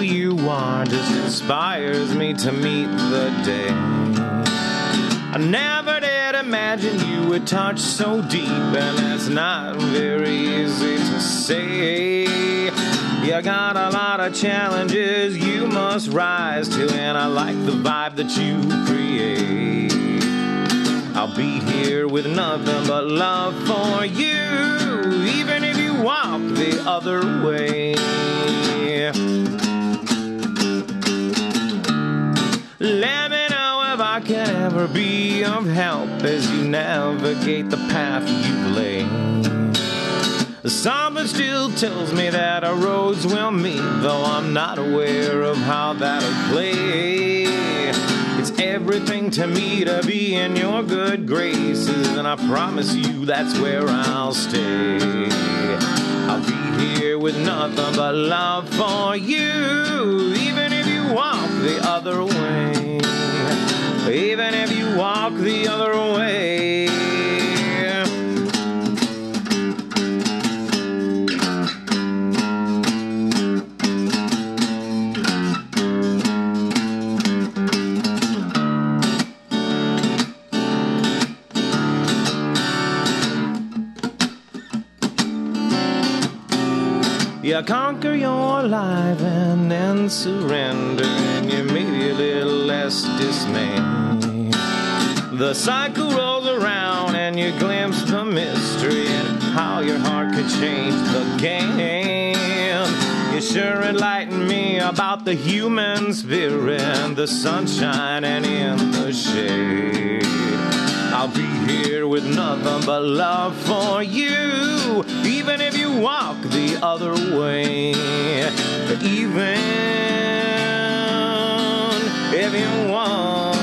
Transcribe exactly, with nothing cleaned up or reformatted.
you are just inspires me to meet the day. I never did imagine you would touch so deep, and it's not very easy to say. You got a lot of challenges you must rise to, and I like the vibe that you create. I'll be here with nothing but love for you, even if you walk the other way. Let me know if I can ever be of help as you navigate the path you've laid. Something still tells me that our roads will meet, though I'm not aware of how that'll play. It's everything to me to be in your good graces, and I promise you that's where I'll stay. I'll be here with nothing but love for you, even if you walk the other way. Even if you walk the other way. You conquer your life and then surrender, and you may be a little less dismayed. The cycle rolls around and you glimpse the mystery and how your heart could change the game. You sure enlighten me about the human spirit and the sunshine and in the shade. I'll be here with nothing but love for you, even if you walk the other way. Even if you walk